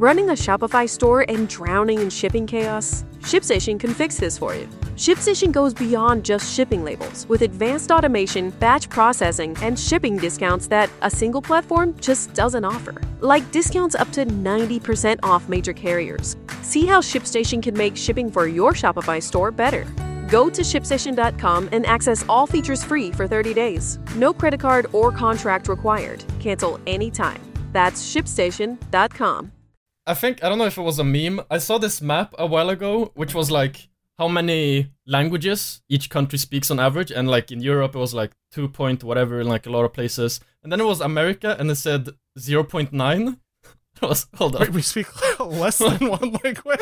Running a Shopify store and drowning in shipping chaos? ShipStation can fix this for you. ShipStation goes beyond just shipping labels with advanced automation, batch processing, and shipping discounts that a single platform just doesn't offer. Like discounts up to 90% off major carriers. See how ShipStation can make shipping for your Shopify store better. Go to ShipStation.com and access all features free for 30 days. No credit card or contract required. Cancel anytime. That's ShipStation.com. I don't know if it was a meme. I saw this map a while ago, which was like how many languages each country speaks on average. And like in Europe, it was like 2 point whatever in like a lot of places. And then it was America and it said 0.9. Hold on. Wait, we speak less than one language?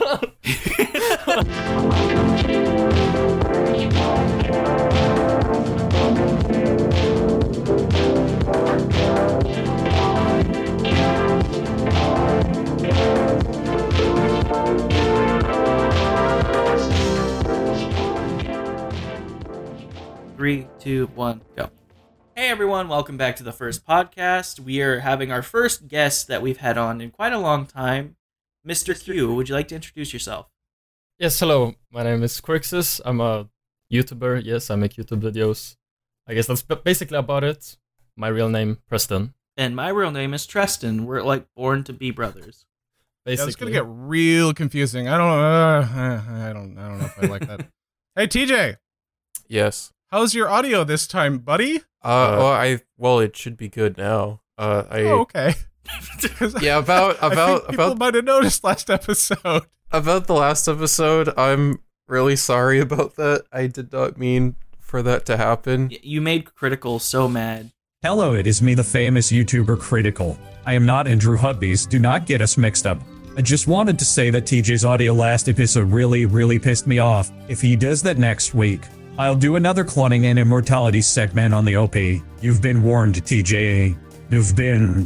3, 2, 1, go. Hey everyone, welcome back to the first podcast. We are having our first guest that we've had on in quite a long time. Mr. Q, would you like to introduce yourself? Yes, hello. My name is Quirxis. I'm a YouTuber. Yes, I make YouTube videos. I guess that's basically about it. My real name, Preston. And my real name is Treston. We're like born to be brothers. Basically. Yeah, it's gonna get real confusing. I don't know if I like that. Hey TJ. Yes. How's your audio this time, buddy? Well, it should be good now. Okay. Yeah, about people might have noticed last episode. About the last episode, I'm really sorry about that. I did not mean for that to happen. You made Critical so mad. Hello, it is me, the famous YouTuber Critical. I am not Andrew Hubbies, do not get us mixed up. I just wanted to say that TJ's audio last episode really pissed me off. If he does that next week, I'll do another cloning and immortality segment on the OP. You've been warned, TJ. You've been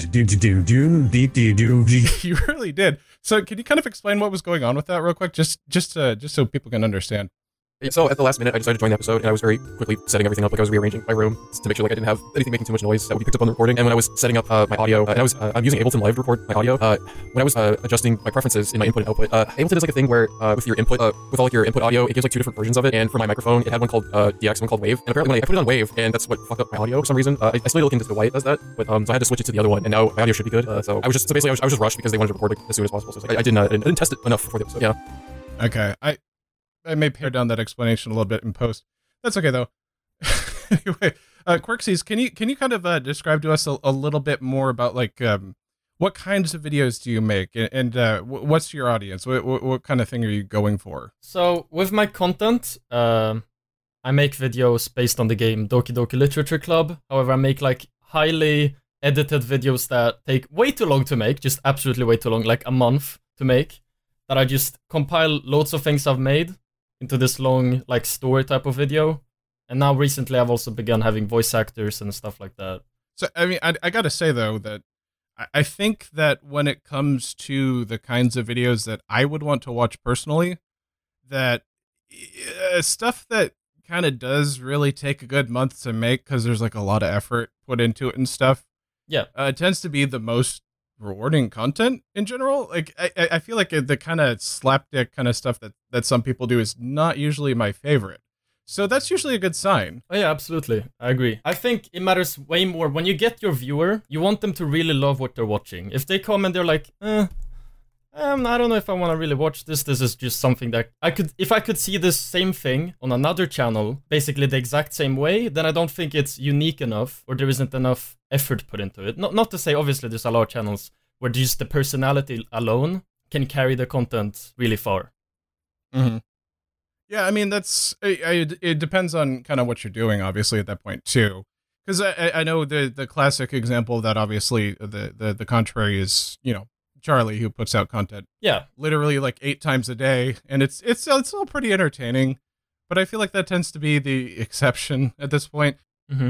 You really did. So can you kind of explain what was going on with that real quick? Just so people can understand. So at the last minute, I decided to join the episode, and I was very quickly setting everything up. Like I was rearranging my room to make sure like I didn't have anything making too much noise that would be picked up on the recording. And when I was setting up my audio, and I'm using Ableton Live to record my audio. When I was adjusting my preferences in my input and output, Ableton is like a thing where with your input, with all like your input audio, it gives like 2 different versions of it. And for my microphone, it had one called DX, one called Wave. And apparently when I put it on Wave, and that's what fucked up my audio for some reason. I still need to look into why it does that, but so I had to switch it to the other one, and now my audio should be good. So I was just rushed because they wanted to record it as soon as possible. So I didn't test it enough before the episode. Yeah. Okay. I may pare down that explanation a little bit in post. That's okay though. Anyway, Quirxies, can you kind of describe to us a little bit more about like what kinds of videos do you make, and what's your audience? What kind of thing are you going for? So with my content, I make videos based on the game Doki Doki Literature Club. However, I make like highly edited videos that take way too long to make, just absolutely way too long, like a month to make. That I just compile loads of things I've made into this long like story type of video. And now recently I've also begun having voice actors and stuff like that. So I mean, I gotta say though that I think that when it comes to the kinds of videos that I would want to watch personally, that stuff that kind of does really take a good month to make because there's like a lot of effort put into it and stuff. Yeah, it tends to be the most rewarding content in general. Like I feel like the kind of slapdick kind of stuff that some people do is not usually my favorite. So that's usually a good sign. Oh yeah, absolutely. I agree. I think it matters way more when you get your viewer, you want them to really love what they're watching. If they come and they're like, I don't know if I want to really watch this. This is just something that if I could see this same thing on another channel, basically the exact same way, then I don't think it's unique enough or there isn't enough effort put into it. Not to say, obviously, there's a lot of channels where just the personality alone can carry the content really far. Mm-hmm. Yeah, I mean, it depends on kind of what you're doing, obviously, at that point, too. Because I know the classic example of that, obviously, the contrary is, Charlie, who puts out content. Yeah. Literally like 8 times a day. And it's all pretty entertaining. But I feel like that tends to be the exception at this point. Mm-hmm.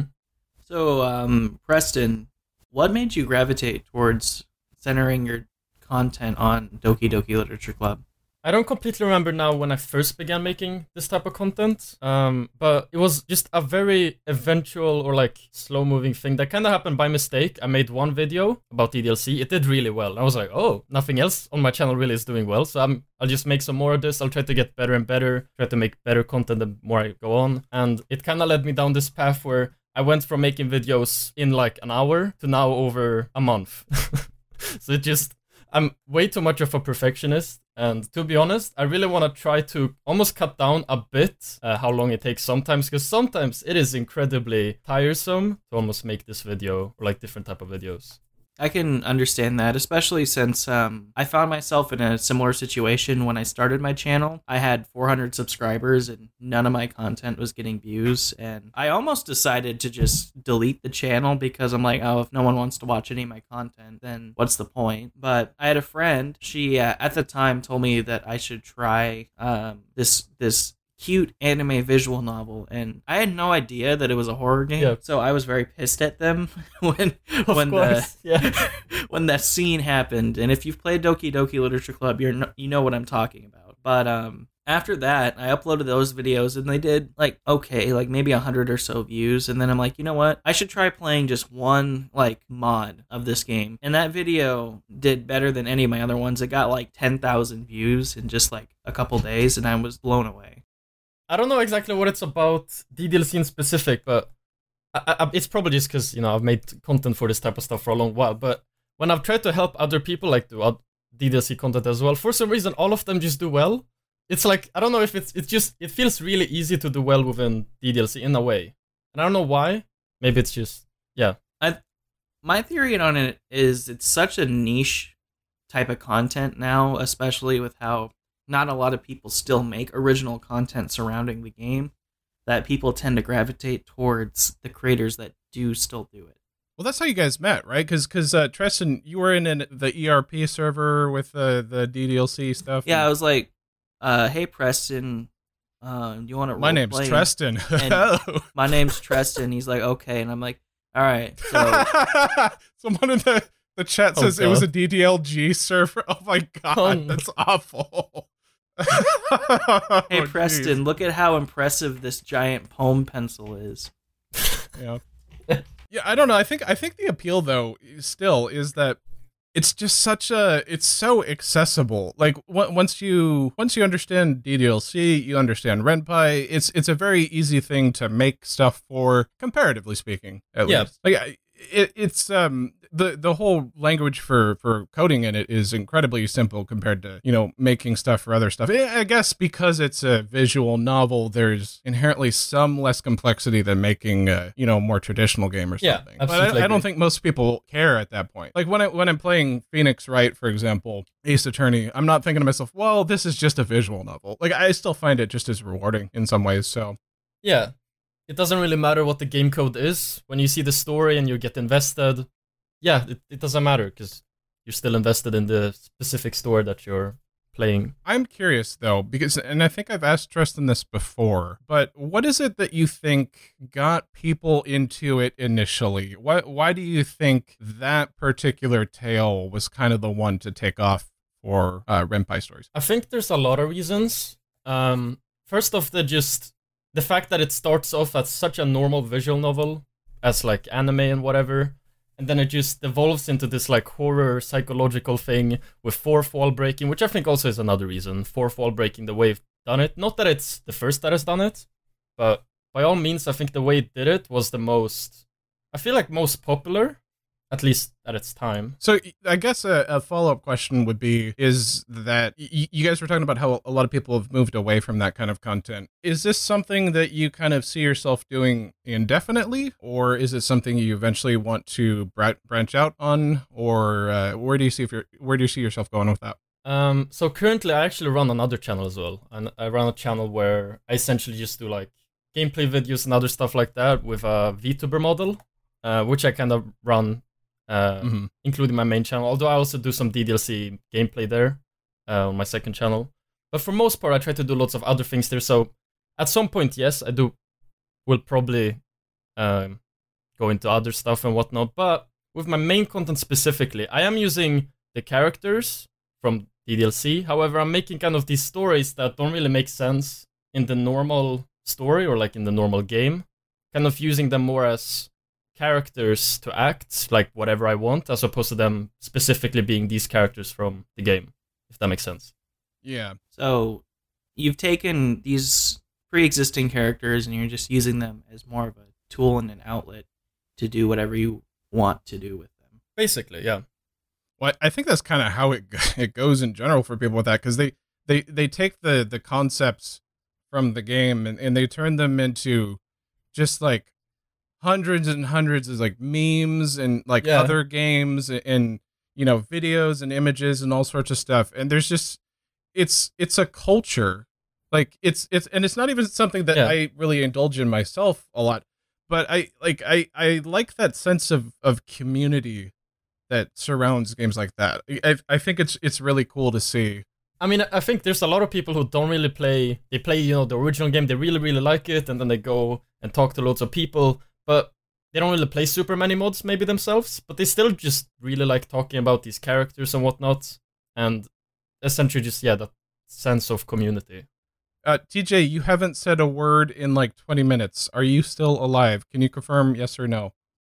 So, Preston, what made you gravitate towards centering your content on Doki Doki Literature Club? I don't completely remember now when I first began making this type of content, but it was just a very eventual or like slow-moving thing that kind of happened by mistake. I made one video about DDLC. It did really well. I was like, oh, nothing else on my channel really is doing well, so I'll just make some more of this. I'll try to get better and better, try to make better content the more I go on. And it kind of led me down this path where I went from making videos in like an hour to now over a month. So I'm way too much of a perfectionist. And to be honest, I really want to try to almost cut down a bit how long it takes sometimes, because sometimes it is incredibly tiresome to almost make this video or like different type of videos. I can understand that, especially since I found myself in a similar situation when I started my channel. I had 400 subscribers and none of my content was getting views, and I almost decided to just delete the channel because I'm like, oh, if no one wants to watch any of my content, then what's the point? But I had a friend, she at the time told me that I should try this cute anime visual novel, and I had no idea that it was a horror game. Yeah. So I was very pissed at them when when that scene happened. And if you've played Doki Doki Literature Club, you know what I'm talking about. But after that, I uploaded those videos and they did like okay, like maybe 100 or so views. And then I'm like, you know what? I should try playing just one like mod of this game. And that video did better than any of my other ones. It got like 10,000 views in just like a couple days, and I was blown away. I don't know exactly what it's about DDLC in specific, but it's probably just because, I've made content for this type of stuff for a long while. But when I've tried to help other people, like do DDLC content as well, for some reason, all of them just do well. It's like, I don't know if it feels really easy to do well within DDLC in a way. And I don't know why. Maybe it's just, yeah. My theory on it is it's such a niche type of content now, especially with how not a lot of people still make original content surrounding the game, that people tend to gravitate towards the creators that do still do it. Well, that's how you guys met, right? Because Treston, you were in the ERP server with the DDLC stuff. Yeah, I was like, hey, Preston, you want to role My name's play? Treston. My name's Treston. He's like, okay. And I'm like, all right. So someone in the chat says it was a DDLG server. Oh, my God. That's awful. Hey, Preston, geez. look at how impressive this giant poem pencil is. Yeah. Yeah, I don't know. I think the appeal though still is that it's just it's so accessible. Like once you understand DDLC, you understand Ren'Py. It's a very easy thing to make stuff for, comparatively speaking. At least. Like it's the whole language for coding in it is incredibly simple compared to making stuff for other stuff. I guess because it's a visual novel, there's inherently some less complexity than making a more traditional game or something. Yeah, but I don't think most people care at that point. Like when I'm playing Phoenix Wright, for example, Ace Attorney, I'm not thinking to myself, well, this is just a visual novel. Like I still find it just as rewarding in some ways. So yeah. It doesn't really matter what the game code is. When you see the story and you get invested, yeah, it doesn't matter because you're still invested in the specific story that you're playing. I'm curious, though, and I think I've asked Tristan this before, but what is it that you think got people into it initially? Why do you think that particular tale was kind of the one to take off for Ren'Py stories? I think there's a lot of reasons. First off, the fact that it starts off as such a normal visual novel, as like anime and whatever, and then it just evolves into this like horror psychological thing with fourth wall breaking, which I think also is another reason. Fourth wall breaking, the way it's done it. Not that it's the first that has done it, but by all means, I think the way it did it was the most popular, at least at its time. So I guess a follow-up question would be, is that you guys were talking about how a lot of people have moved away from that kind of content. Is this something that you kind of see yourself doing indefinitely, or is it something you eventually want to branch out on, or where do you see yourself going with that? So currently I actually run another channel as well, and I run a channel where I essentially just do like gameplay videos and other stuff like that with a VTuber model, which I kind of run including my main channel, although I also do some DDLC gameplay there on my second channel. But for most part, I try to do lots of other things there. So at some point, yes, I will probably go into other stuff and whatnot. But with my main content specifically, I am using the characters from DDLC. However, I'm making kind of these stories that don't really make sense in the normal story or like in the normal game. Kind of using them more as characters to act like whatever I want, as opposed to them specifically being these characters from the game, if that makes sense. Yeah. So you've taken these pre-existing characters and you're just using them as more of a tool and an outlet to do whatever you want to do with them. Basically, yeah. Well, I think that's kind of how it goes in general for people with that, because they take the concepts from the game and they turn them into just like hundreds and hundreds of like memes and like other games and videos and images and all sorts of stuff. And there's just it's a culture. Like it's not even something that I really indulge in myself a lot, but I like that sense of community that surrounds games like that. I think it's really cool to see. I mean, I think there's a lot of people who don't really play. They play, the original game. They really, really like it, and then they go and talk to loads of people. But they don't really play super many mods, maybe themselves. But they still just really like talking about these characters and whatnot, and essentially just that sense of community. TJ, you haven't said a word in like 20 minutes. Are you still alive? Can you confirm yes or no?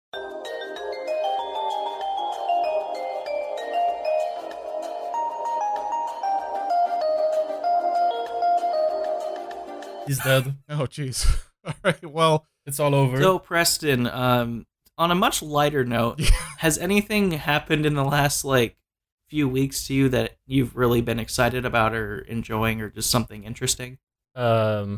He's dead. Oh, jeez. All right, well, it's all over. So, Preston, on a much lighter note, has anything happened in the last, few weeks to you that you've really been excited about or enjoying or just something interesting? I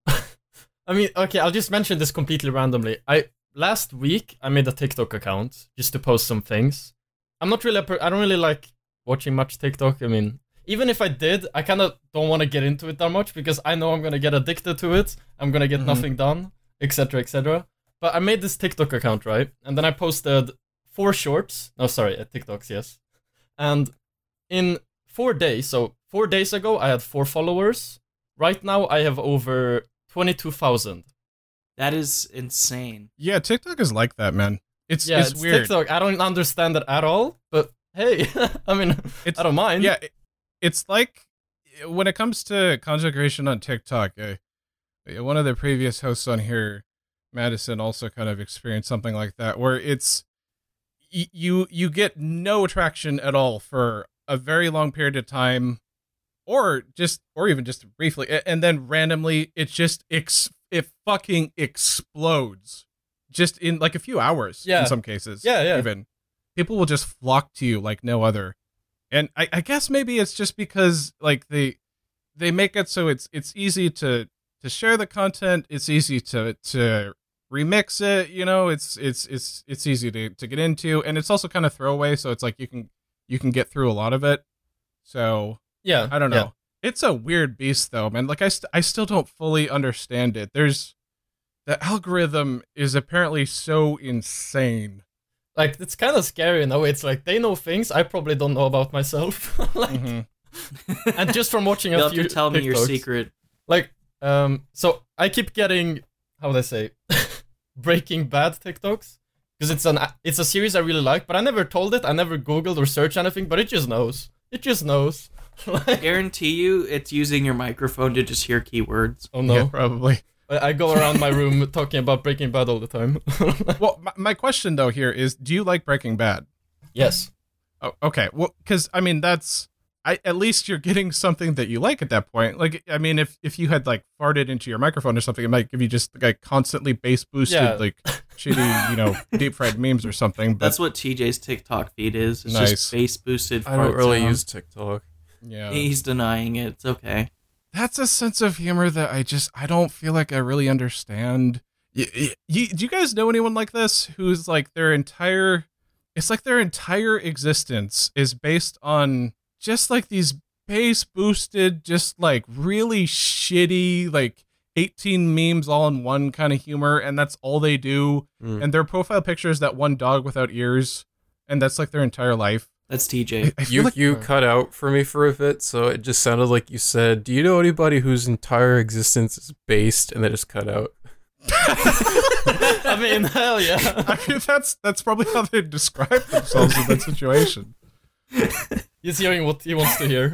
mean, okay, I'll just mention this completely randomly. Last week, I made a TikTok account just to post some things. I'm not really I don't really like watching much TikTok. I mean, even if I did, I kind of don't want to get into it that much because I know I'm going to get addicted to it. I'm going to get nothing done, etc., etc. But I made this TikTok account, right? And then I posted 4 shorts. No, sorry, TikToks, yes. And in 4 days, so 4 days ago, I had 4 followers. Right now, I have over 22,000. That is insane. Yeah, TikTok is like that, man. It's weird. TikTok. I don't understand it at all, but hey, I mean, I don't mind. Yeah, it's like when it comes to content creation on TikTok, one of the previous hosts on here, Madison, also kind of experienced something like that, where it's you get no traction at all for a very long period of time, or even just briefly, and then randomly it just it fucking explodes, just in like a few hours. In some cases, even people will just flock to you like no other. And I guess maybe it's just because like they make it so it's easy to share the content, it's easy to remix it, it's easy to get into, and it's also kind of throwaway, so it's like you can get through a lot of it. So I don't know. Yeah. It's a weird beast though, man. Like I still don't fully understand it. The algorithm is apparently so insane. Like, it's kind of scary in a way. It's like, they know things I probably don't know about myself. And just from watching You'll a few have to tell me your secret. Like, so I keep getting, how would I say, Breaking Bad TikToks. Because it's a series I really like, but I never told it. I never Googled or searched anything, but it just knows. It just knows. I guarantee you it's using your microphone to just hear keywords. Oh, no. Yeah, probably. I go around my room talking about Breaking Bad all the time. Well, my question, though, here is, do you like Breaking Bad? Yes. Oh, okay. Well, because, I mean, at least you're getting something that you like at that point. Like, I mean, if you had, like, farted into your microphone or something, it might give you just, like, constantly bass-boosted, like, shitty, deep-fried memes or something. But that's what TJ's TikTok feed is. It's nice. Just bass-boosted I don't really sound. use TikTok. Yeah. He's denying it. It's okay. That's a sense of humor that I don't feel like I really understand. Do you guys know anyone like this who's like their entire existence is based on just like these bass boosted, just like really shitty, like 18 memes all in one kind of humor, and that's all they do. And their profile picture is that one dog without ears, and that's like their entire life. That's TJ. You cut out for me for a bit, so it just sounded like you said, do you know anybody whose entire existence is based, and they just cut out? I mean, hell yeah. I mean, that's probably how they describe themselves in that situation. He's hearing what he wants to hear.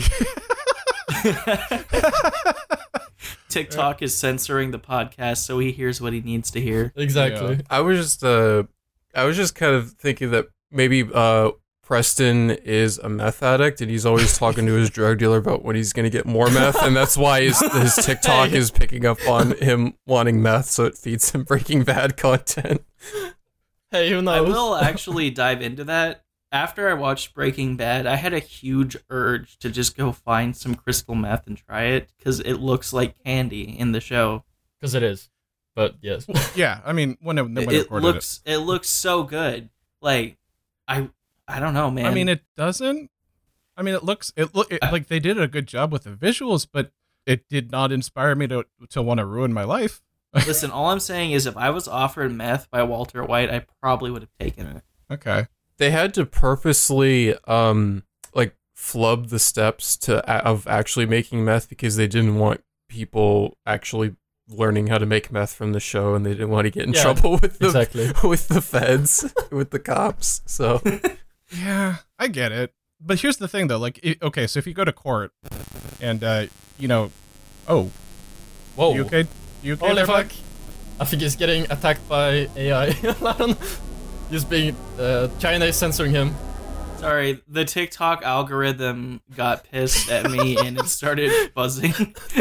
TikTok is censoring the podcast, so he hears what he needs to hear. Exactly. Yeah. I was just kind of thinking that maybe Preston is a meth addict and he's always talking to his drug dealer about when he's gonna get more meth, and that's why his TikTok is picking up on him wanting meth, so it feeds him Breaking Bad content. Hey, who knows? I will actually dive into that. After I watched Breaking Bad, I had a huge urge to just go find some crystal meth and try it, because it looks like candy in the show. Because it is. But yes. Yeah, I mean, when they It recorded looks so good. Like, I don't know, man. I mean, it doesn't. I mean, like they did a good job with the visuals, but it did not inspire me to want to ruin my life. Listen, all I'm saying is if I was offered meth by Walter White, I probably would have taken it. Okay. They had to purposely like flub the steps of actually making meth because they didn't want people actually learning how to make meth from the show, and they didn't want to get in trouble with the feds, with the cops. So Yeah, I get it. But here's the thing, though. Like, okay, so if you go to court and, oh. Whoa. You okay? You okay Holy there, fuck. bud? I think he's getting attacked by AI. I don't know. He's being... China is censoring him. Sorry, the TikTok algorithm got pissed at me and it started buzzing.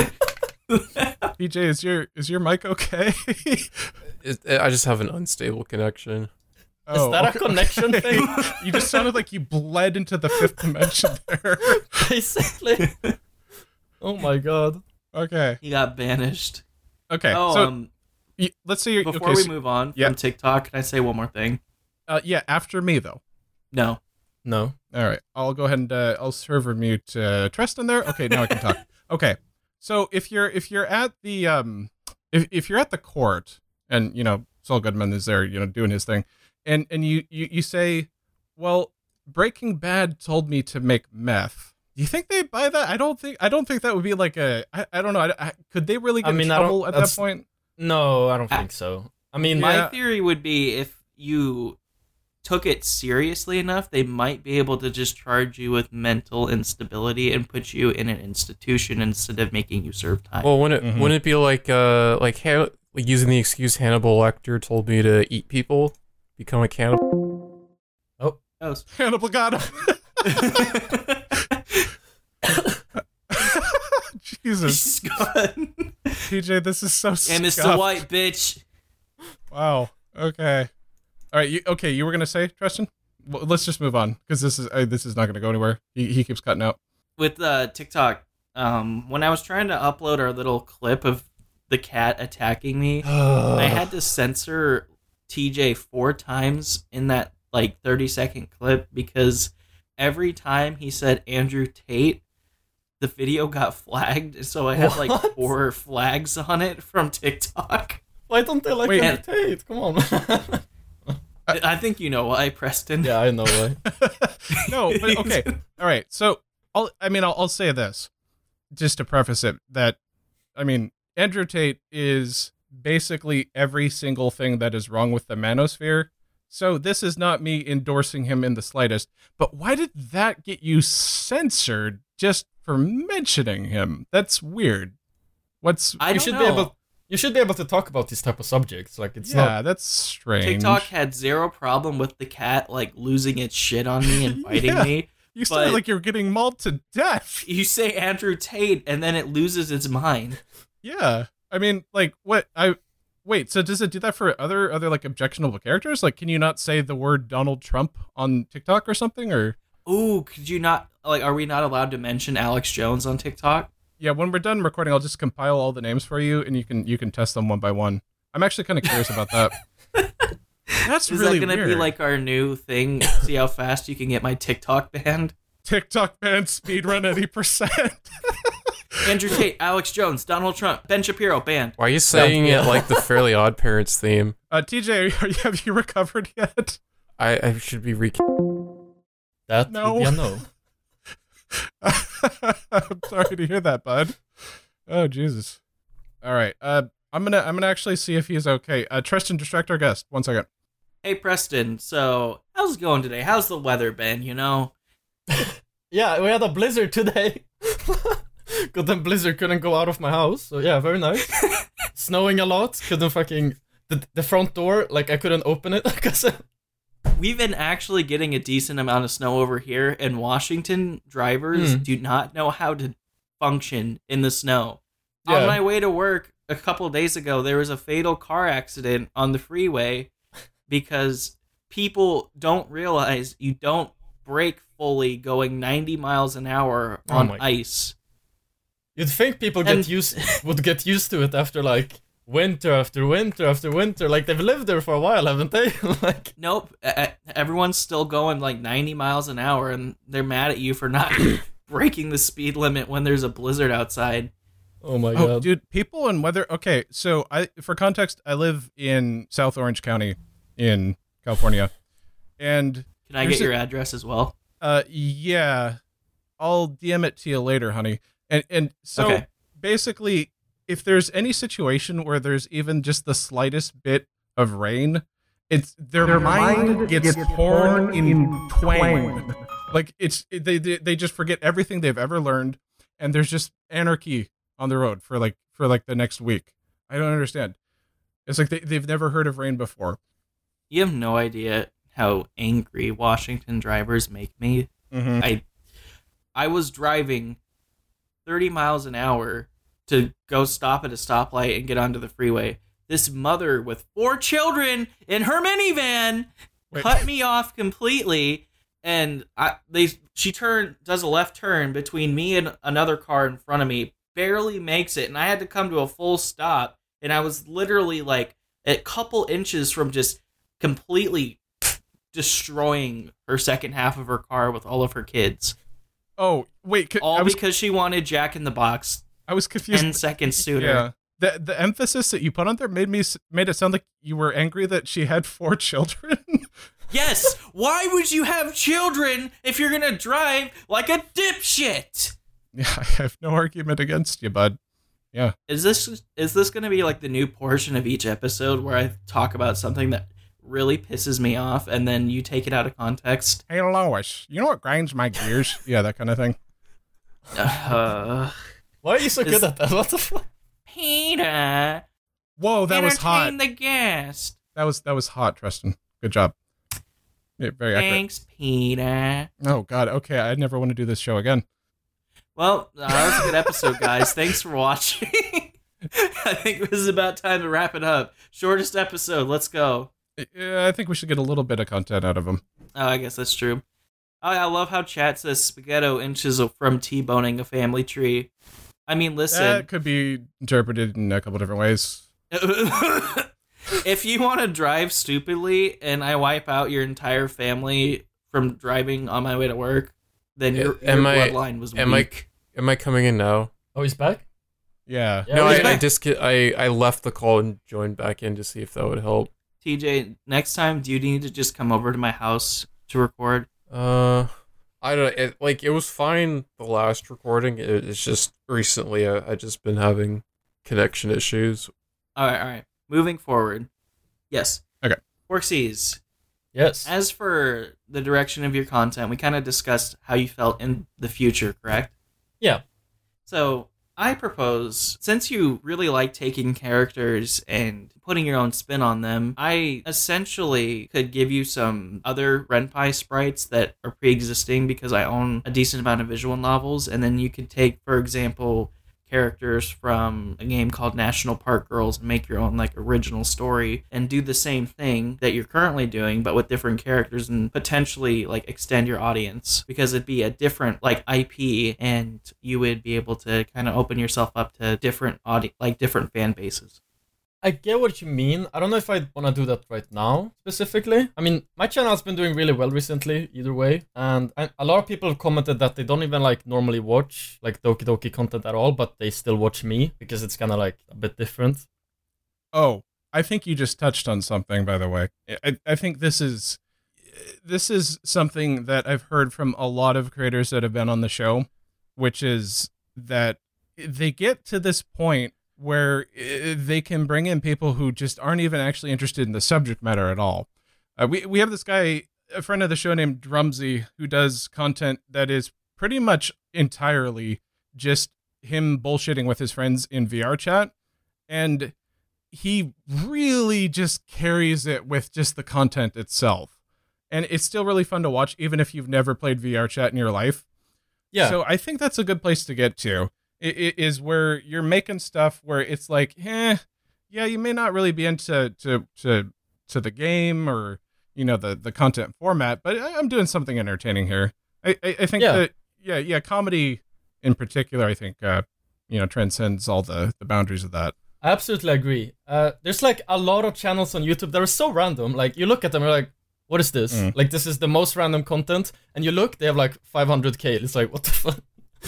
PJ, is your mic okay? I just have an unstable connection. Is that a connection thing? You just sounded like you bled into the fifth dimension there. Basically. Oh my god. Okay. He got banished. Okay. Oh, so let's say you're before okay, we move on yeah. from TikTok, can I say one more thing? Yeah, after me though. No. No. All right. I'll go ahead and I'll server mute Tristan there. Okay, now I can talk. Okay. So if you're at the if you're at the court and Saul Goodman is there, doing his thing, and you say, well, Breaking Bad told me to make meth. Do you think they buy that? I don't think that would be like I don't know. Could they really get in trouble at that point? No, I don't think so. I mean, My theory would be if you took it seriously enough, they might be able to just charge you with mental instability and put you in an institution instead of making you serve time. Well, wouldn't it be like using the excuse Hannibal Lecter told me to eat people, become a cannibal? Oh, Hannibal got him. Jesus, PJ, this is so. And Mr. White, bitch. Wow. Okay. All right. You were gonna say, Tristan? Well, let's just move on because this is not gonna go anywhere. He keeps cutting out. With TikTok, when I was trying to upload our little clip of the cat attacking me, I had to censor TJ 4 times in that 30-second clip because every time he said Andrew Tate, the video got flagged. So I had 4 flags on it from TikTok. why don't they like Andrew Tate? Come on. I think you know why, Preston. Yeah, I know why. No, but okay. All right. So I'll say this just to preface it that Andrew Tate is basically every single thing that is wrong with the manosphere. So this is not me endorsing him in the slightest. But why did that get you censored just for mentioning him? That's weird. You should be able to talk about these type of subjects. That's strange. TikTok had zero problem with the cat losing its shit on me and biting me. You sound like you're getting mauled to death. You say Andrew Tate and then it loses its mind. Yeah. What? Wait, so does it do that for other objectionable characters? Can you not say the word Donald Trump on TikTok or something? Or ooh, could you not are we not allowed to mention Alex Jones on TikTok? Yeah, when we're done recording, I'll just compile all the names for you, and you can test them one by one. I'm actually kind of curious about that. That's Is really that going to be our new thing? See how fast you can get my TikTok banned? TikTok banned, speedrun at 80%. Andrew Tate, Alex Jones, Donald Trump, Ben Shapiro banned. Why are you saying it like the Fairly Odd Parents theme? TJ, have you recovered yet? I should be That no. would be a no. I'm sorry to hear that, bud. Oh Jesus! All right, I'm gonna actually see if he's okay. Tristan, distract our guest. 1 second. Hey Preston, so how's it going today? How's the weather been? Yeah, we had a blizzard today. Because then blizzard couldn't go out of my house. So yeah, very nice. Snowing a lot. Couldn't fucking the front door, like I couldn't open it because We've been actually getting a decent amount of snow over here, and Washington drivers do not know how to function in the snow. Yeah. On my way to work a couple of days ago, there was a fatal car accident on the freeway because people don't realize you don't brake fully going 90 miles an hour on ice. You'd think people would get used to it after like winter after winter after winter. Like they've lived there for a while, haven't they? Like nope, everyone's still going like 90 miles an hour, and they're mad at you for not breaking the speed limit when there's a blizzard outside. Oh my god, dude! People and weather. Okay, so for context, I live in South Orange County in California, and can I get your address as well? Yeah, I'll DM it to you later, honey. And so basically, if there's any situation where there's even just the slightest bit of rain, it's their mind gets torn in twain. Like they just forget everything they've ever learned, and there's just anarchy on the road for the next week. I don't understand. It's like they've never heard of rain before. You have no idea how angry Washington drivers make me. Mm-hmm. I was driving 30 miles an hour to go stop at a stoplight and get onto the freeway. This mother with 4 children in her minivan cut me off completely, and she does a left turn between me and another car in front of me, barely makes it, and I had to come to a full stop, and I was literally like a couple inches from just completely destroying her second half of her car with all of her kids. Oh, wait. Because she wanted Jack in the Box. I was confused. 10 seconds sooner. Yeah. The emphasis that you put on there made it sound like you were angry that she had 4 children. Yes. Why would you have children if you're going to drive like a dipshit? Yeah, I have no argument against you, bud. Yeah. Is this going to be like the new portion of each episode where I talk about something that really pisses me off and then you take it out of context? Hey, Lois, you know what grinds my gears? Yeah, that kind of thing. Why are you so good at that? What the fuck? Peter. Whoa, that was hot. Entertain the guest. That was hot, Tristan. Good job. Yeah, very accurate. Thanks, Peter. Oh God. Okay, I never want to do this show again. Well, that was a good episode, guys. Thanks for watching. I think this is about time to wrap it up. Shortest episode. Let's go. Yeah, I think we should get a little bit of content out of them. Oh, I guess that's true. Oh, I love how chat says Spaghetto inches from T-boning a family tree. I mean, listen. That could be interpreted in a couple different ways. If you want to drive stupidly and I wipe out your entire family from driving on my way to work, then your bloodline was weak. Am I coming in now? Oh, he's back? Yeah. No, I left the call and joined back in to see if that would help. TJ, next time, do you need to just come over to my house to record? I don't know. It was fine the last recording. It's just recently I've just been having connection issues. All right. Moving forward. Yes. Okay. Quirksies. Yes. As for the direction of your content, we kind of discussed how you felt in the future, correct? Yeah. So I propose, since you really like taking characters and putting your own spin on them, I essentially could give you some other Ren'Py sprites that are pre-existing because I own a decent amount of visual novels, and then you could take, for example, characters from a game called National Park Girls and make your own original story and do the same thing that you're currently doing but with different characters and potentially extend your audience, because it'd be a different IP and you would be able to kind of open yourself up to different different fan bases. I get what you mean. I don't know if I want to do that right now, specifically. I mean, my channel has been doing really well recently, either way. And a lot of people have commented that they don't even normally watch Doki Doki content at all, but they still watch me because it's kind of a bit different. Oh, I think you just touched on something, by the way. I think this is something that I've heard from a lot of creators that have been on the show, which is that they get to this point where they can bring in people who just aren't even actually interested in the subject matter at all. We have this guy, a friend of the show named Drumsy, who does content that is pretty much entirely just him bullshitting with his friends in VR chat. And he really just carries it with just the content itself. And it's still really fun to watch, even if you've never played VR chat in your life. Yeah. So I think that's a good place to get to. It is where you're making stuff where it's like, yeah, you may not really be into to the game or, you know, the content format, but I'm doing something entertaining here. I think that comedy in particular, I think transcends all the boundaries of that. I absolutely agree. There's like a lot of channels on YouTube that are so random. Like you look at them, you're like, what is this? Like this is the most random content, and you look, they have like 500k. It's like, what the fuck?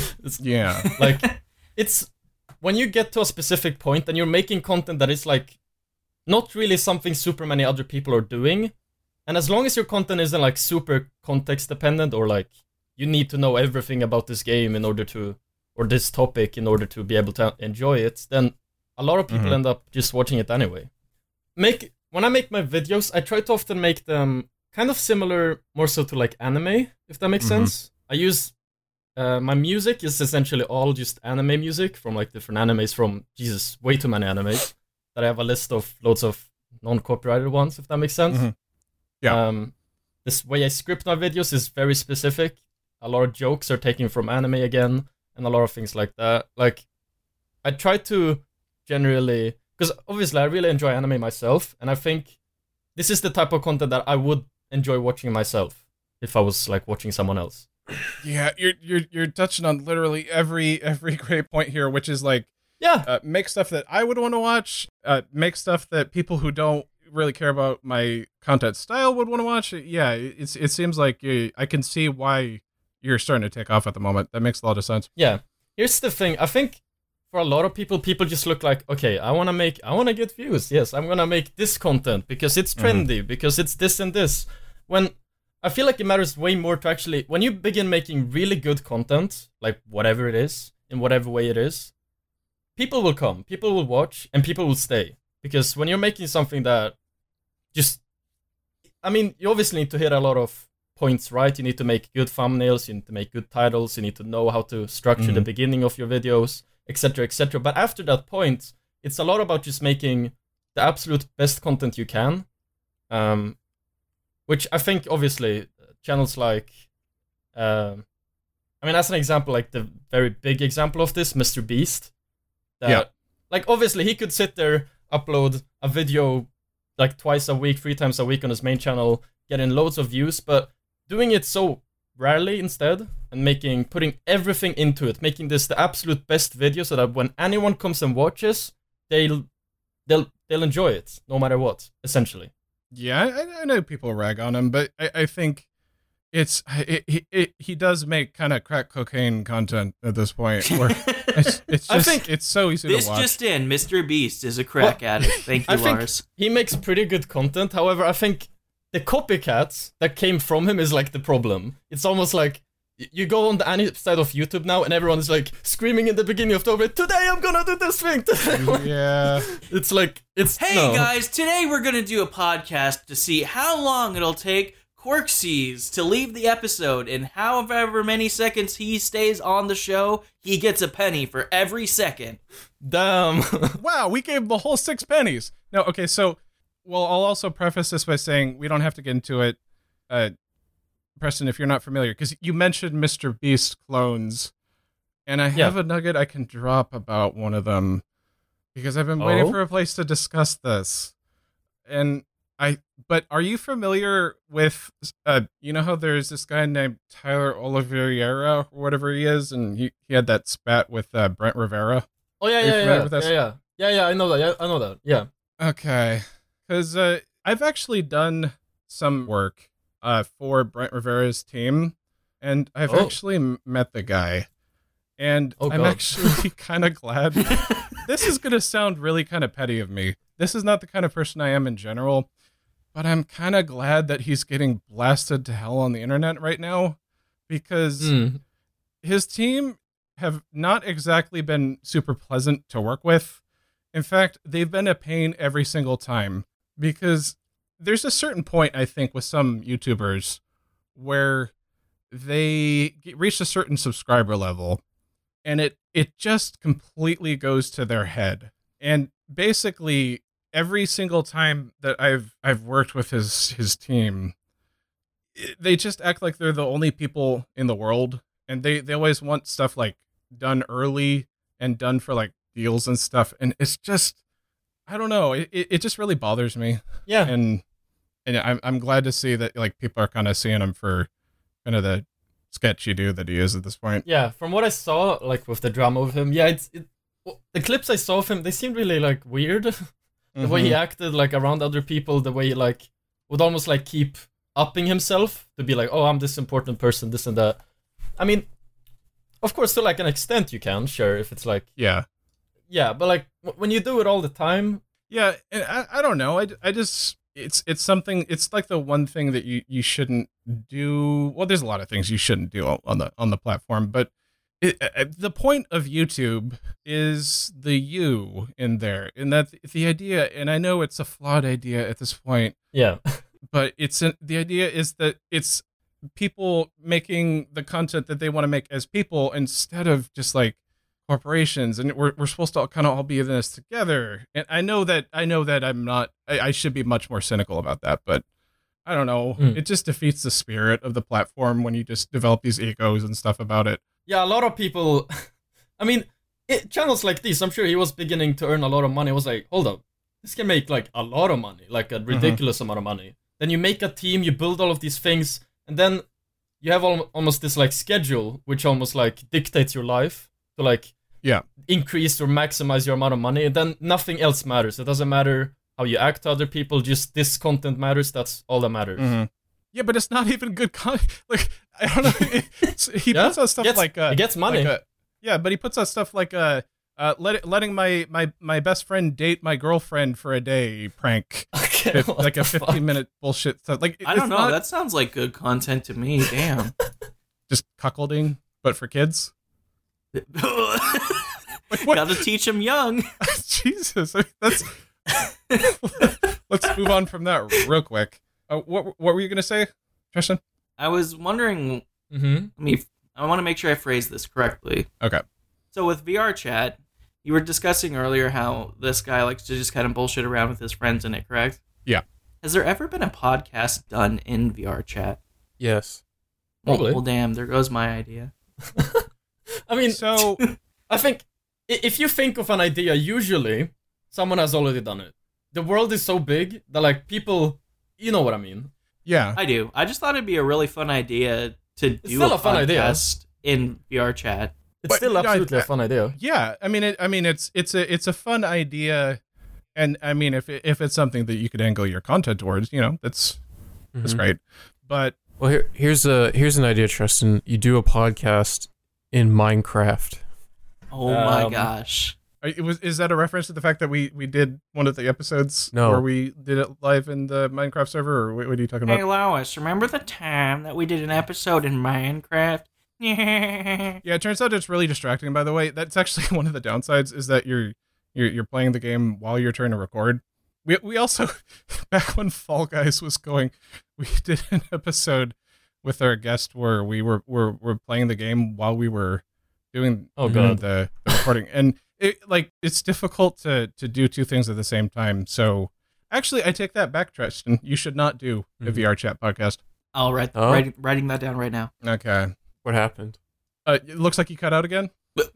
Yeah. Like it's when you get to a specific point and you're making content that is like not really something super many other people are doing, and as long as your content isn't like super context dependent or like you need to know everything about this game in order to, or this topic in order to be able to enjoy it, then a lot of people end up just watching it anyway. When I make my videos, I try to often make them kind of similar, more so to like anime, if that makes sense. I use my music is essentially all just anime music from like different animes from way too many animes that I have a list of loads of non-copyrighted ones, if that makes sense. Yeah. This way I script my videos is very specific. A lot of jokes are taken from anime again, and a lot of things like that. Like I try to generally, because obviously I really enjoy anime myself, and I think this is the type of content that I would enjoy watching myself if I was like watching someone else. Yeah, you're touching on literally every great point here, which is like, make stuff that I would want to watch, make stuff that people who don't really care about my content style would want to watch. Yeah, it seems like I can see why you're starting to take off at the moment. That makes a lot of sense. Yeah, here's the thing. I think for a lot of people just look like, okay, I want to get views. Yes, I'm gonna make this content because it's trendy, because it's this and this. When I feel like it matters way more to actually, when you begin making really good content, like whatever it is, in whatever way it is, people will come, people will watch, and people will stay. Because when you're making something that just, I mean, you obviously need to hit a lot of points, right? You need to make good thumbnails, you need to make good titles, you need to know how to structure the beginning of your videos, etc., etc. But after that point, it's a lot about just making the absolute best content you can. Which I think, obviously, channels like, I mean, as an example, like the very big example of this, Mr. Beast. Like, obviously, he could sit there, upload a video like twice a week, 3 times a week on his main channel, getting loads of views, but doing it so rarely instead, and putting everything into it, making this the absolute best video so that when anyone comes and watches, they'll enjoy it, no matter what, essentially. Yeah, I know people rag on him, but I think he does make kind of crack cocaine content at this point. Where it's just, I think it's so easy to watch. This just in, Mr. Beast is a crack addict. Thank you, Lars. He makes pretty good content. However, I think the copycats that came from him is like the problem. It's almost like you go on the any side of YouTube now, and everyone is like screaming in the beginning of the video, "Today I'm gonna do this thing." Yeah, it's like guys, today we're gonna do a podcast to see how long it'll take Quirksies to leave the episode, and however many seconds he stays on the show, he gets a penny for every second. Damn! Wow, we gave him the whole 6 pennies. No, okay, so well, I'll also preface this by saying we don't have to get into it. Preston, if you're not familiar, because you mentioned Mr. Beast clones, and I have a nugget I can drop about one of them, because I've been waiting for a place to discuss this. But are you familiar with, you know how there's this guy named Tyler Oliveira, or whatever he is, and he had that spat with Brent Rivera? Oh, yeah, I know that, yeah. Okay. Because I've actually done some work for Brent Rivera's team, and I've actually met the guy, and I'm actually kind of glad. This is going to sound really kind of petty of me. This is not the kind of person I am in general, but I'm kind of glad that he's getting blasted to hell on the internet right now, because his team have not exactly been super pleasant to work with. In fact, they've been a pain every single time, because there's a certain point, I think, with some YouTubers where they reach a certain subscriber level, and it just completely goes to their head. And basically, every single time that I've worked with his team, they just act like they're the only people in the world, and they always want stuff like done early and done for like deals and stuff, and it's just, I don't know, it just really bothers me. Yeah. And I'm glad to see that like people are kind of seeing him for kind of the sketchy dude that he is at this point. Yeah, from what I saw, like with the drama of him, yeah, the clips I saw of him, they seemed really like weird. The way he acted like around other people, the way he like would almost like keep upping himself to be like, oh, I'm this important person, this and that. I mean, of course, to like an extent you can, sure, if it's like, Yeah, but like when you do it all the time, yeah, and I don't know, I just, it's something, it's like the one thing that you shouldn't do. Well, there's a lot of things you shouldn't do on the platform, but the point of YouTube is the you in there, and that the idea, and I know it's a flawed idea at this point, yeah, but the idea is that it's people making the content that they want to make as people instead of just like corporations, and we're supposed to kind of all be in this together. And I know that I'm not, I should be much more cynical about that, but I don't know. It just defeats the spirit of the platform when you just develop these egos and stuff about it. yeah, a lot of people, I mean, channels like this, I'm sure he was beginning to earn a lot of money. I was like, hold up, this can make like a lot of money, like a ridiculous amount of money. Then you make a team, you build all of these things, and then you have almost this like schedule, which almost like dictates your life to like increase or maximize your amount of money. And then nothing else matters. It doesn't matter how you act to other people, just this content matters. That's all that matters. Yeah, but it's not even good content. Like, I don't know. He puts out stuff like he gets money. But he puts out stuff like letting my best friend date my girlfriend for a day prank. Okay, like a 15-minute bullshit stuff. Like, I don't know. That sounds like good content to me. Damn. Just cuckolding, but for kids. Gotta teach them young. Jesus, I mean, that's. Let's move on from that real quick. What were you gonna say, Tristan? I was wondering. I want to make sure I phrase this correctly. Okay. So with VR chat, you were discussing earlier how this guy likes to just kind of bullshit around with his friends in it, correct? Yeah. Has there ever been a podcast done in VR chat? Yes. Probably. Well, damn, there goes my idea. I mean, So I think if you think of an idea, usually someone has already done it. The world is so big that like people, you know what I mean. yeah, I do. I just thought it'd be a really fun idea to do still a a fun idea. podcast in VR chat. It's But, still you know, absolutely a fun idea. yeah. I mean, it's a fun idea, and I mean, if it's something that you could angle your content towards, you know, that's great. But Well, here's an idea, Tristan. You do a podcast in Minecraft. Oh my gosh. is that a reference to the fact that we did one of the episodes No. where we did it live in the Minecraft server, or what are you talking Hey about? Lois, remember the time that we did an episode in Minecraft? Yeah, it turns out it's really distracting. By the way, that's actually one of the downsides, is that you're playing the game while you're trying to record. We also, back when Fall Guys was going, we did an episode with our guest where we were playing the game while we were doing the recording, and it's difficult to do two things at the same time. So actually, I take that back, Tristan. You should not do a VR chat podcast. I'll writing that down right now. Okay. What happened? It looks like you cut out again.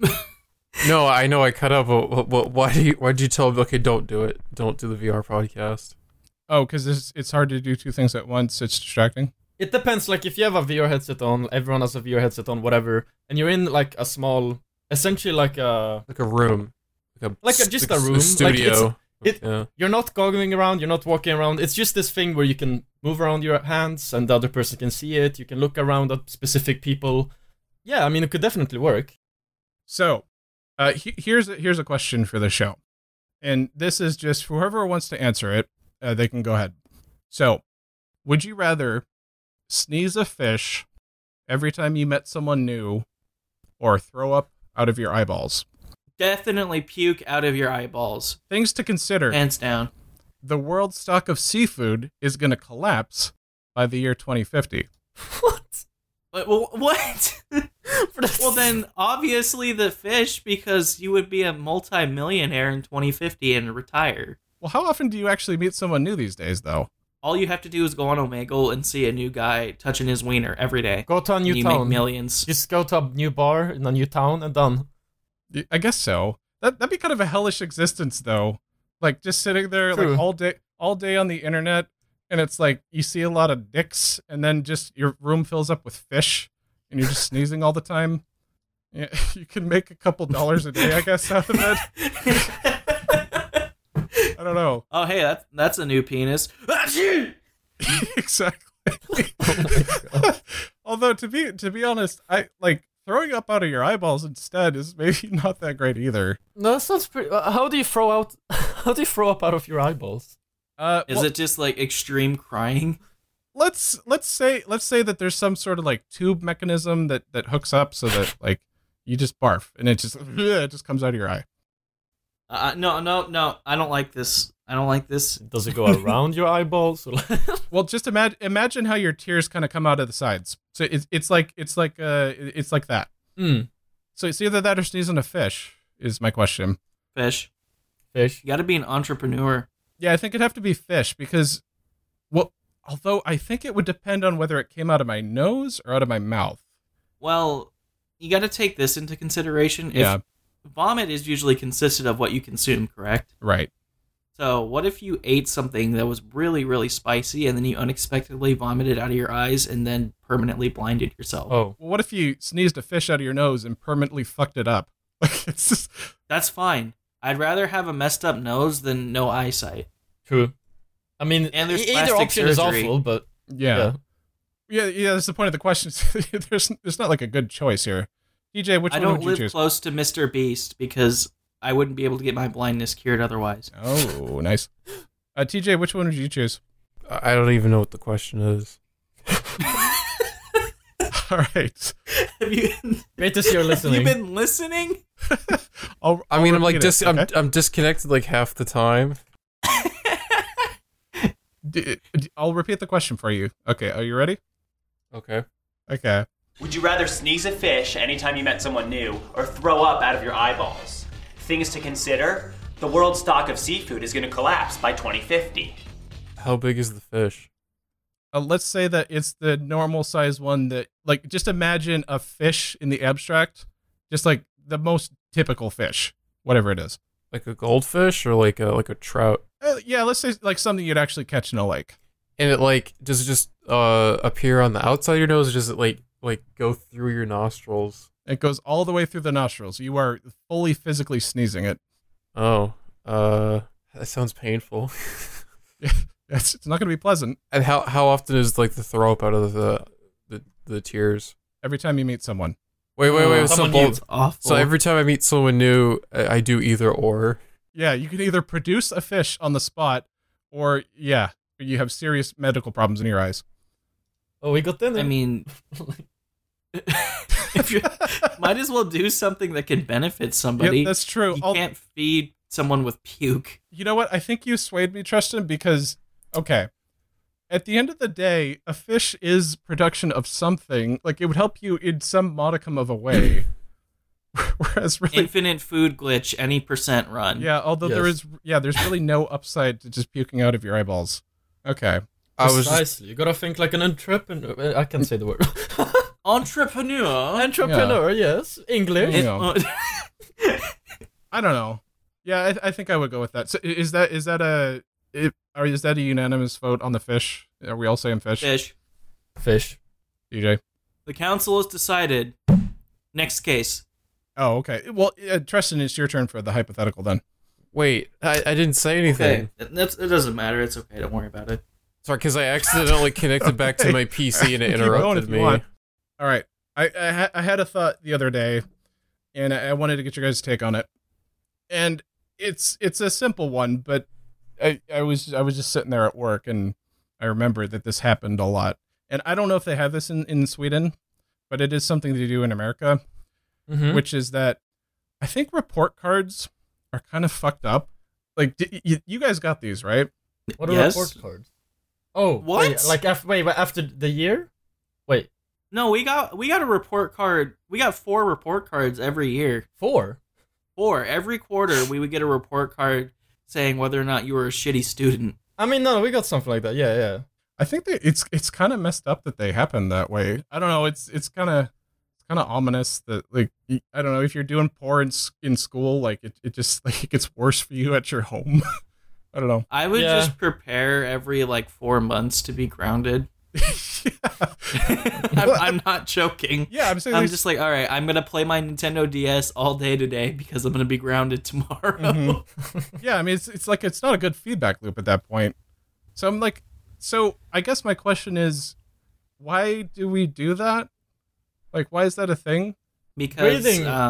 No, I know I cut out, but why'd you tell me, okay, don't do it. Don't do the VR podcast. Oh, because it's hard to do two things at once. It's distracting. It depends. Like if you have a VR headset on, everyone has a VR headset on, whatever, and you're in like a small, essentially like a room. just a room. Studio. Like You're not goggling around, you're not walking around. It's just this thing where you can move around your hands and the other person can see it. You can look around at specific people. Yeah, I mean, it could definitely work. So, here's a question for the show, and this is just whoever wants to answer it, they can go ahead. So, would you rather sneeze a fish every time you met someone new, or throw up out of your eyeballs? Definitely puke out of your eyeballs. Things to consider. Hands down. The world stock of seafood is going to collapse by the year 2050. What? Well, what? Well, then obviously the fish, because you would be a multi-millionaire in 2050 and retire. Well, how often do you actually meet someone new these days, though? All you have to do is go on Omegle and see a new guy touching his wiener every day. Go to a new And you town. make millions. Just go to a new bar in a new town and done. I guess so. That'd be kind of a hellish existence, though. Like just sitting there True. like all day on the internet, and it's like you see a lot of dicks, and then just your room fills up with fish, and you're just sneezing all the time. Yeah, you can make a couple dollars a day, I guess, out of it. I don't know. Oh, hey, that's a new penis. Exactly. Although to be honest, I like throwing up out of your eyeballs instead is maybe not that great either. No, that sounds pretty. How do you throw out? How do you throw up out of your eyeballs? Is it just like extreme crying? Let's say that there's some sort of like tube mechanism that hooks up so that like you just barf and it just comes out of your eye. No, I don't like this. I don't like this. Does it go around your eyeballs? Well, just imagine how your tears kind of come out of the sides. So it's like that. Mm. So it's either that or sneezing a fish is my question. Fish. You gotta be an entrepreneur. Yeah, I think it'd have to be fish because, well, although I think it would depend on whether it came out of my nose or out of my mouth. Well, you gotta take this into consideration. Yeah. If vomit is usually consisted of what you consume, correct? Right. So what if you ate something that was really, really spicy and then you unexpectedly vomited out of your eyes and then permanently blinded yourself? Oh, Well, what if you sneezed a fish out of your nose and permanently fucked it up? Like it's just, That's fine. I'd rather have a messed up nose than no eyesight. true. I mean, And there's either plastic option is surgery. awful, but yeah. That's the point of the question. There's not like a good choice here. DJ, which I one don't would you live choose? close to Mr. Beast because I wouldn't be able to get my blindness cured otherwise. Oh, nice. TJ, which one would you choose? I don't even know what the question is. All right. Have you, great to see you're have listening. you been listening? I'll I'm like repeat it, okay? I'm disconnected like half the time. I'll repeat the question for you. Okay, are you ready? Okay. Okay. Would you rather sneeze a fish anytime you met someone new or throw up out of your eyeballs? Things to consider: the world's stock of seafood is going to collapse by 2050. How big is the fish? Let's say that it's the normal size one that, like, just imagine a fish in the abstract, just like the most typical fish, whatever it is. Like a goldfish or like a trout? Yeah, let's say like something you'd actually catch in a lake. And it like does it just appear on the outside of your nose, or does it like go through your nostrils? It goes all the way through the nostrils. You are fully physically sneezing it. Oh, that sounds painful. It's not going to be pleasant And how often is like the throw up out of the tears? every time you meet someone. Wait. So, Someone new. It's awful. so every time I meet someone new, I do either or. Yeah, you can either produce a fish on the spot, or yeah, you have serious medical problems in your eyes. Oh, we got dinner. I mean, if you might as well do something that can benefit somebody. Yep, that's true. You can't feed someone with puke. You know what? I think you swayed me, Tristan, because, okay, at the end of the day, a fish is production of something. Like, it would help you in some modicum of a way. Whereas really, Infinite food glitch, any percent run. yeah, although Yes. there's really no upside to just puking out of your eyeballs. Okay. I was just, Precisely. You gotta think like an entrepreneur. I can't say the word. Entrepreneur. Entrepreneur, yes. English. Yeah. I don't know. Yeah, I think I would go with that. So is that a unanimous vote on the fish? Are we all saying fish? Fish. Fish. DJ? The council has decided. Next case. Oh, okay. Well, Tristan, it's your turn for the hypothetical then. wait, I didn't say anything. Okay. It doesn't matter. It's okay. Don't worry about it. Sorry, because I accidentally connected back to my PC and it Keep going interrupted if you me. want. All right. I had a thought the other day, and I wanted to get your guys' take on it. And it's a simple one, but I was just sitting there at work, and I remembered that this happened a lot. And I don't know if they have this in Sweden, but it is something they do in America, Mm-hmm. which is that I think report cards are kind of fucked up. Like, you guys got these, right? What are Yes. report cards? Oh, What? Wait, like after the year? Wait. No, we got a report card. We got 4 report cards every year. 4? 4 every quarter. We would get a report card saying whether or not you were a shitty student. I mean, no, we got something like that. Yeah. I think that it's kind of messed up that they happen that way. I don't know. It's kind of ominous that, like, I don't know, if you're doing poor in school, like it just, like, it gets worse for you at your home. I don't know. I would just prepare every like 4 months to be grounded. I'm not joking. Yeah, I'm saying I'm just like, all right, I'm gonna play my Nintendo DS all day today because I'm gonna be grounded tomorrow. Mm-hmm. Yeah, I mean, it's like, it's not a good feedback loop at that point. So I'm like, so I guess my question is, why do we do that? Like, why is that a thing? Because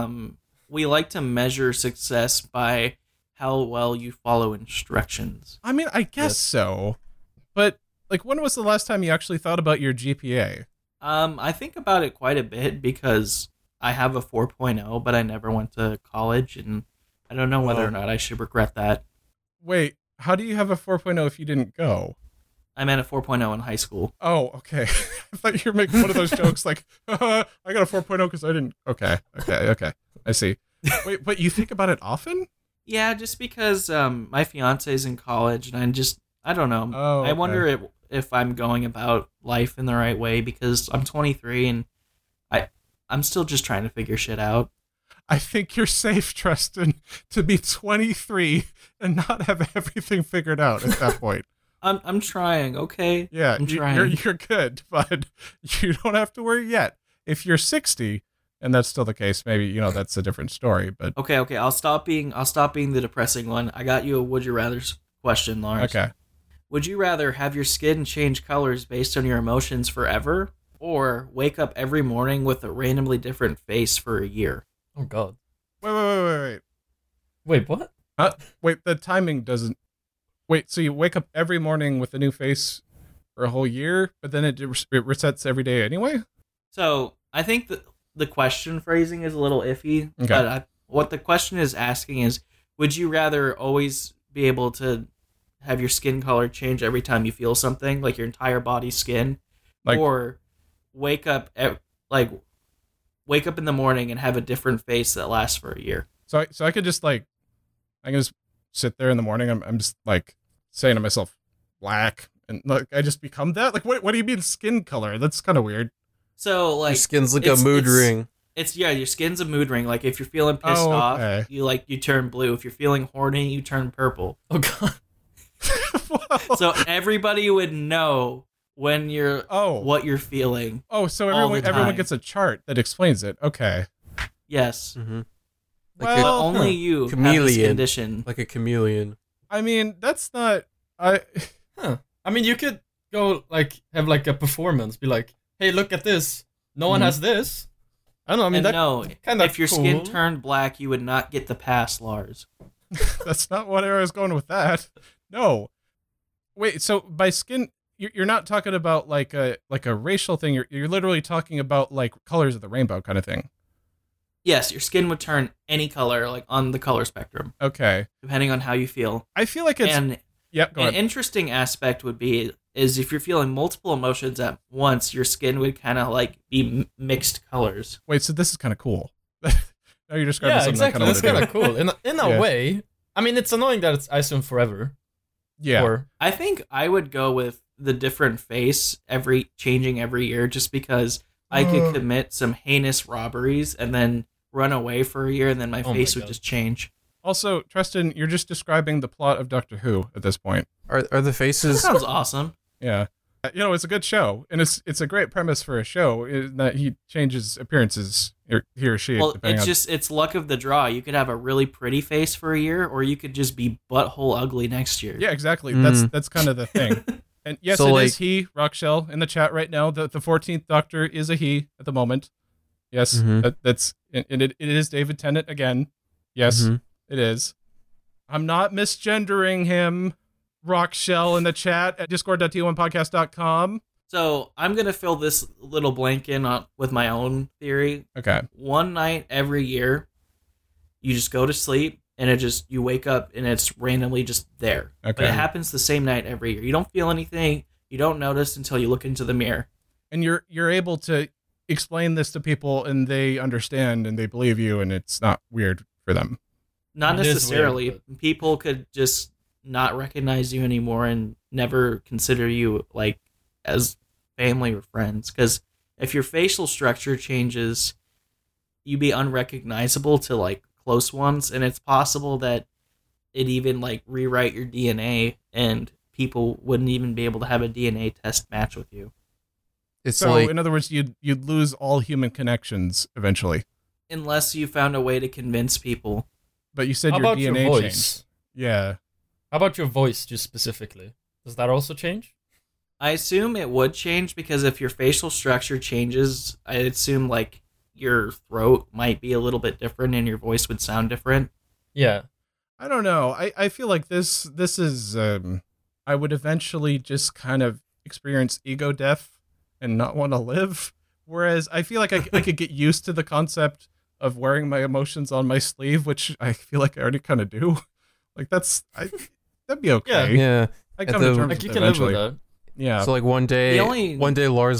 we like to measure success by how well you follow instructions. I mean, I guess so, but like, when was the last time you actually thought about your GPA? I think about it quite a bit because I have a 4.0, but I never went to college, and I don't know whether or not I should regret that. Wait, how do you have a 4.0 if you didn't go? I meant a 4.0 in high school. Oh, okay. I thought you were making one of those jokes like, I got a 4.0 because I didn't. Okay. I see. Wait, but you think about it often? Yeah, just because my fiance's in college, and I don't know. Oh, okay. I wonder if I'm going about life in the right way because I'm 23 and I'm still just trying to figure shit out. I think you're safe, Tristan, to be 23 and not have everything figured out at that point. I'm trying, okay? Yeah, I'm trying. You're good, but you don't have to worry yet. If you're 60, and that's still the case, maybe, that's a different story. But Okay. I'll stop being the depressing one. I got you a would you rather question, Lawrence. Okay. Would you rather have your skin change colors based on your emotions forever, or wake up every morning with a randomly different face for a year? Oh God. Wait. Wait, what? Wait, the timing doesn't. Wait, so you wake up every morning with a new face for a whole year, but then it resets every day anyway? So I think the question phrasing is a little iffy, Okay. but what the question is asking is, would you rather always be able to have your skin color change every time you feel something, like your entire body skin, or wake up in the morning and have a different face that lasts for a year? So I could just I can just sit there in the morning. I'm just like saying to myself, black, and like I just become that. Like, what do you mean skin color? That's kind of weird. So like Your skin's like a mood ring. It's your skin's a mood ring. Like if you're feeling pissed off, you turn blue. If you're feeling horny, you turn purple. Oh God. So everybody would know when you're what you're feeling. Oh, so everyone gets a chart that explains it. Okay. Yes. Mm-hmm. Like but only you have this condition. Like a chameleon. I mean, that's not. I mean, you could go have a performance. Be like, hey, look at this. No one has this. I don't know. I mean, if your skin turned black, you would not get the pass, Lars. That's not what I was going with that. No. Wait, so by skin, you're not talking about like a racial thing. You're literally talking about like colors of the rainbow kind of thing. Yes, your skin would turn any color, like on the color spectrum. Okay. Depending on how you feel. I feel like it's... An interesting aspect would be is if you're feeling multiple emotions at once, your skin would kind of be mixed colors. Wait, so this is kind of cool. Now you're describing something exactly. That's kind of cool. In a Yeah. way, I mean, it's annoying that it's I assume forever. Yeah. I think I would go with the different face changing every year, just because I could commit some heinous robberies and then run away for a year, and then my face would just change. Also, Tristan, you're just describing the plot of Doctor Who at this point. Are the faces? That sounds awesome. Yeah. It's a good show, and it's a great premise for a show in that he changes appearances, he or she. Well, it's luck of the draw. You could have a really pretty face for a year, or you could just be butthole ugly next year. Yeah, exactly. That's kind of the thing. And yes, So, it is he, Rockshell, in the chat right now. The 14th Doctor is a he at the moment. Yes, that's and it is David Tennant again. Yes, it is. I'm not misgendering him. Rockshell in the chat at discord.t1podcast.com. So I'm going to fill this little blank in with my own theory. Okay. One night every year, you just go to sleep, and you wake up, and it's randomly just there. Okay. But it happens the same night every year. You don't feel anything. You don't notice until you look into the mirror. And you're able to explain this to people and they understand and they believe you and it's not weird for them. Not It is necessarily. weird, People could just not recognize you anymore and never consider you like as family or friends. Because if your facial structure changes, you'd be unrecognizable to like close ones, and it's possible that it even like rewrite your DNA, and people wouldn't even be able to have a DNA test match with you. It's So like in other words, you'd lose all human connections eventually. Unless you found a way to convince people. But you said How your about DNA your voice? changed. Yeah. How about your voice, just specifically? Does that also change? I assume it would change because if your facial structure changes, I assume like your throat might be a little bit different and your voice would sound different. Yeah. I don't know. I feel like this is I would eventually just kind of experience ego death and not want to live. Whereas I feel like I could get used to the concept of wearing my emotions on my sleeve, which I feel like I already kind of do. Like that'd be okay. yeah. I At come to the- terms Like, you with it can live with eventually. that. Yeah. So like one day Lars,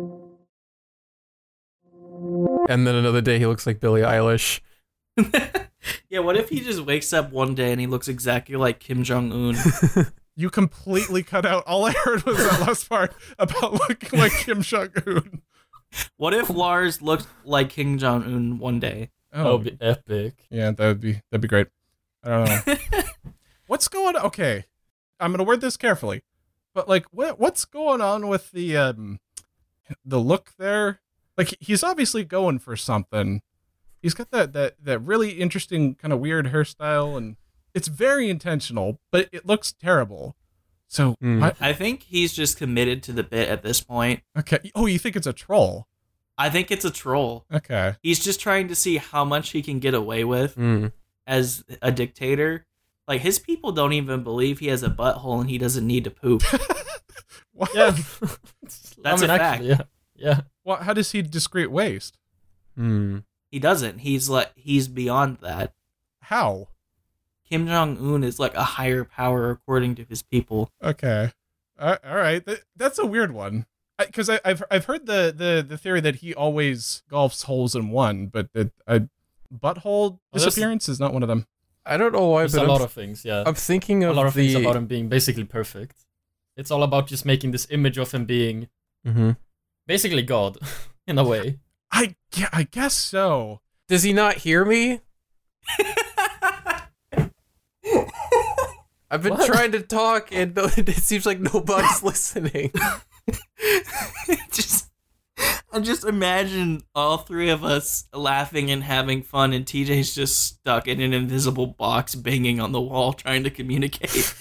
and then another day he looks like Billie Eilish. Yeah, what if he just wakes up one day and he looks exactly like Kim Jong-un? You completely cut out. All I heard was that last part about looking like Kim Jong-un. What if Lars looked like Kim Jong-un one day? That would be epic. Yeah, that'd be great. I don't know. What's going on? Okay, I'm gonna word this carefully, but like, what's going on with the look there? Like, he's obviously going for something. He's got that really interesting kind of weird hairstyle, and it's very intentional, but it looks terrible. So, I think he's just committed to the bit at this point. okay. Oh, you think it's a troll? I think it's a troll. Okay. He's just trying to see how much he can get away with as a dictator. Like, his people don't even believe he has a butthole and he doesn't need to poop. What? Yeah. That's a fact. actually, yeah. Yeah. Well, how does he discreet waste? He doesn't. He's beyond that. How? Kim Jong-un is like a higher power according to his people. Okay. All right. That's a weird one. Because I've heard the theory that he always golfs holes in one, but that a butthole there's- disappearance is not one of them. I don't know why, There's but a lot of things, yeah. I'm thinking A of lot of things the about him being basically perfect. It's all about just making this image of him being basically God, in a way. I guess so. Does he not hear me? I've been trying to talk and it seems like nobody's listening. I just imagine all three of us laughing and having fun, and TJ's just stuck in an invisible box banging on the wall trying to communicate.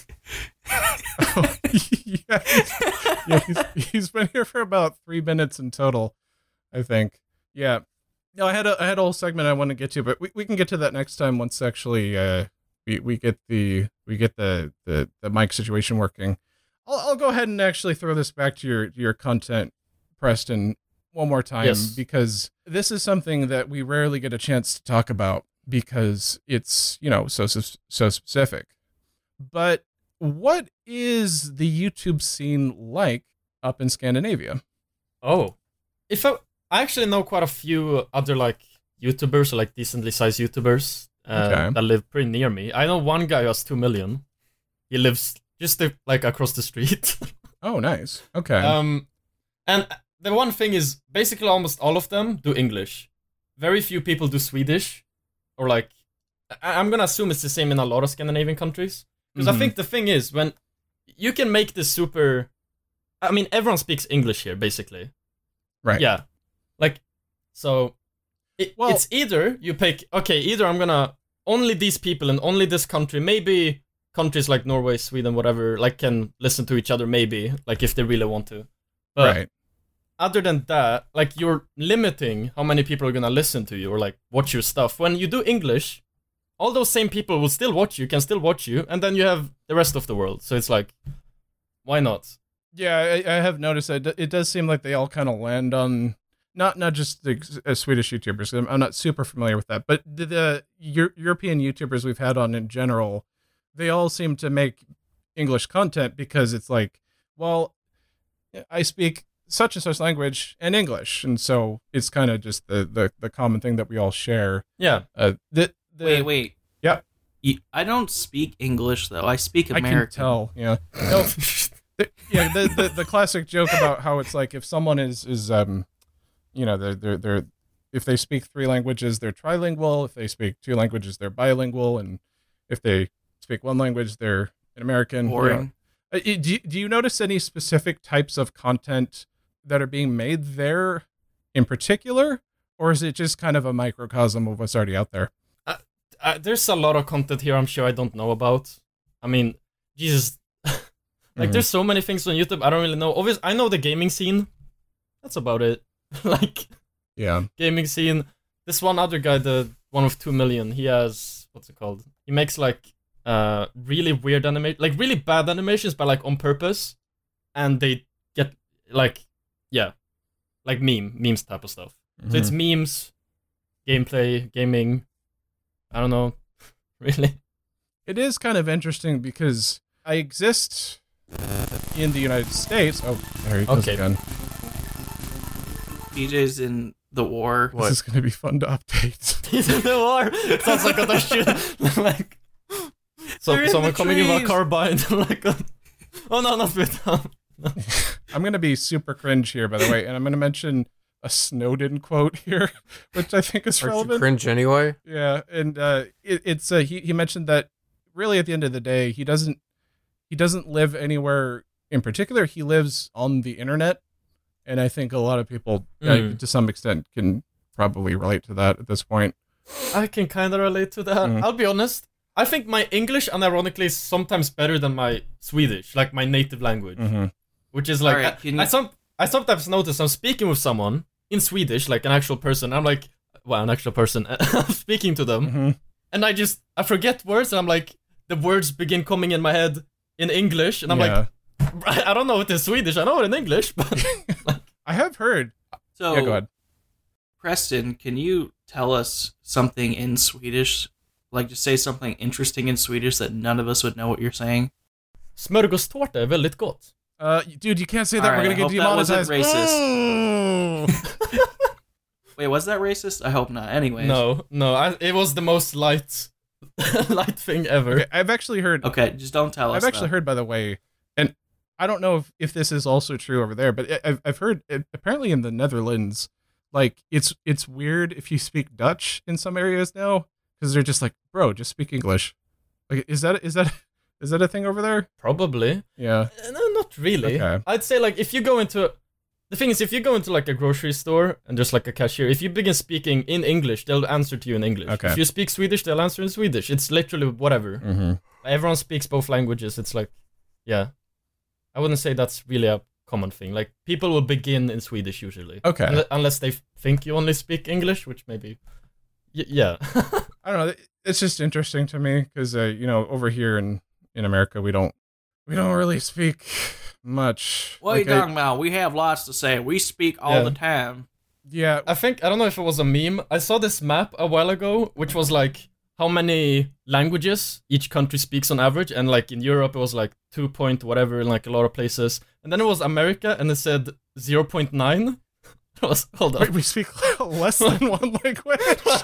He's been here for about 3 minutes in total, I think. Yeah. No, I had a whole segment I want to get to, but we can get to that next time once actually we get the mic situation working. I'll go ahead and actually throw this back to your content, Preston, one more time, Yes. because this is something that we rarely get a chance to talk about because it's, so specific. But what is the YouTube scene like up in Scandinavia? Oh. I actually know quite a few other like YouTubers or like decently sized YouTubers Okay. that live pretty near me. I know one guy who has 2 million. He lives just like across the street. Oh, nice. Okay. And the one thing is basically almost all of them do English. Very few people do Swedish, or like I'm gonna assume it's the same in a lot of Scandinavian countries. Because I think the thing is, when you can make this super, I mean, everyone speaks English here basically. Right. Yeah. Like, so it's either you pick, okay, either I'm gonna only these people and only this country, maybe countries like Norway, Sweden, whatever, like can listen to each other, maybe, like if they really want to. But Right. other than that, like you're limiting how many people are gonna listen to you or like watch your stuff. When you do English, all those same people will still watch you, can still watch you, and then you have the rest of the world. So it's like, why not? Yeah, I have noticed that it does seem like they all kind of land on not just the Swedish YouTubers. I'm not super familiar with that, but the European YouTubers we've had on in general, they all seem to make English content because it's like, well, I speak such and such language and English, and so it's kind of just the common thing that we all share. Yeah. Wait. Yeah. I don't speak English though. I speak American. I can tell. Yeah. No, the classic joke about how it's like if someone is you know, they're if they speak 3 languages, they're trilingual. If they speak 2 languages, they're bilingual, and if they speak 1 language, they're an American. Boring. You know. Do you notice any specific types of content that are being made there in particular, or is it just kind of a microcosm of what's already out there? There's a lot of content here I'm sure I don't know about. I mean, Jesus. Like, there's so many things on YouTube I don't really know. Obviously, I know the gaming scene. That's about it. Like, yeah. Gaming scene. This one other guy, the one of 2 million, he has, what's it called? He makes, like, really weird like, really bad animations, but, like, on purpose. And they get, like, yeah. Like, memes type of stuff. So it's memes, gameplay, gaming. I don't know, really. It is kind of interesting because I exist in the United States. Oh, there he goes again. DJ's in the war. This is going to be fun to update. He's in the war. It sounds like other shit. Like, someone coming in with a carbine. Like, oh no, not Vietnam. No. I'm going to be super cringe here, by the way, and I'm going to mention a Snowden quote here, which I think is relevant. Aren't you cringe anyway? Yeah, and he mentioned that really at the end of the day, he doesn't live anywhere in particular. He lives on the internet, and I think a lot of people, to some extent, can probably relate to that at this point. I can kind of relate to that. I'll be honest. I think my English, unironically, is sometimes better than my Swedish, like my native language, which is like right, I sometimes notice I'm speaking with someone in Swedish, like an actual person. I'm like, well, an actual person. I'm speaking to them, and I forget words, and I'm like, the words begin coming in my head in English, and I'm like, I don't know it in Swedish. I know it in English, but like, I have heard. So, yeah, go ahead. Preston, can you tell us something in Swedish? Like, just say something interesting in Swedish that none of us would know what you're saying. Smörgåstårta är väldigt gott. Dude, you can't say that. We're gonna get demonetized. That wasn't racist. Wait, was that racist? I hope not. Anyways. No. It was the most light thing ever. Okay, I've actually heard. Okay, just don't tell us. I've actually heard, by the way, and I don't know if this is also true over there, but I've heard apparently in the Netherlands, like it's weird if you speak Dutch in some areas now because they're just like, bro, just speak English. Like, is that a thing over there? Probably. Yeah. No, not really. Okay. I'd say, like, if you go into like a grocery store and there's like a cashier, if you begin speaking in English, they'll answer to you in English. Okay. If you speak Swedish, they'll answer in Swedish. It's literally whatever. Everyone speaks both languages. It's like, yeah. I wouldn't say that's really a common thing. Like, people will begin in Swedish usually. Okay. Unless they think you only speak English, which maybe... yeah. I don't know. It's just interesting to me because, over here in America, we don't really speak much. What are you talking about? We have lots to say. We speak all the time. Yeah. I don't know if it was a meme. I saw this map a while ago, which was like how many languages each country speaks on average. And like in Europe, it was like 2 point whatever in like a lot of places. And then it was America, and it said 0.9. Hold on. Wait, we speak less than one language?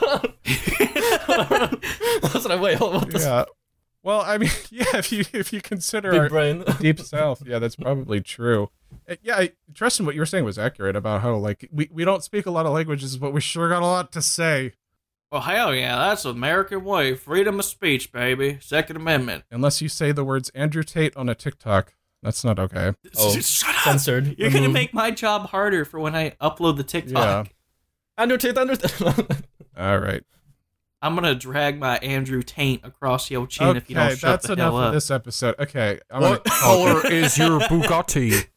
I was like, wait, what the... Yeah. Well, I mean, yeah, if you consider Big our brain. Deep South, yeah, that's probably true. Yeah, Tristan, what you were saying was accurate about how, like, we don't speak a lot of languages, but we sure got a lot to say. Well, hell yeah, that's the American way. Freedom of speech, baby. Second Amendment. Unless you say the words Andrew Tate on a TikTok. That's not okay. Oh, shut up! Censored. You're gonna make my job harder for when I upload the TikTok. Yeah. Andrew Tate. All right. I'm gonna drag my Andrew Taint across your chin if you don't shut that's the hell enough up. of this episode. Okay. What color is your Bugatti?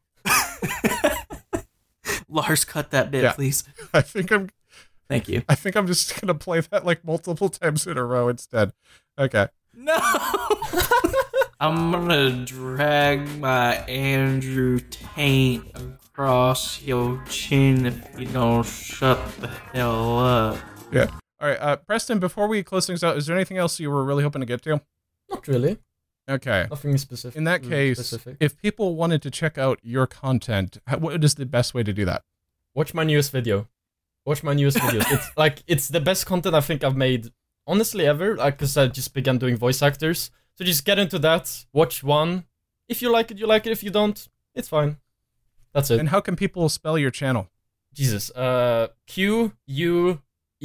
Lars, cut that bit, please. Thank you. I think I'm just gonna play that like multiple times in a row instead. Okay. No. I'm gonna drag my Andrew Taint across your chin if you don't shut the hell up. Yeah. All right, Preston, before we close things out, is there anything else you were really hoping to get to? Not really. Okay. Nothing specific. In that case, specific. if people wanted to check out your content, what is the best way to do that? Watch my newest video. Watch my newest videos. It's the best content I think I've made, honestly, ever. Because I just began doing voice actors. So just get into that. Watch one. If you like it, you like it. If you don't, it's fine. That's it. And how can people spell your channel? Jesus. Quurxes.